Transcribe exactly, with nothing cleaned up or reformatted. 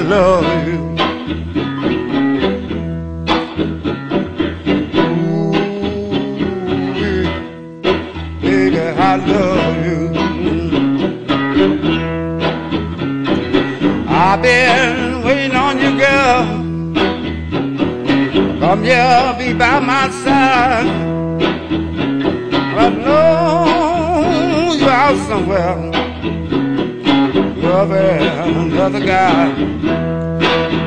love you. Ooh, baby, I love you. I've been waiting on you, girl. Come here, be by my side. I know you're out somewhere, loving another guy.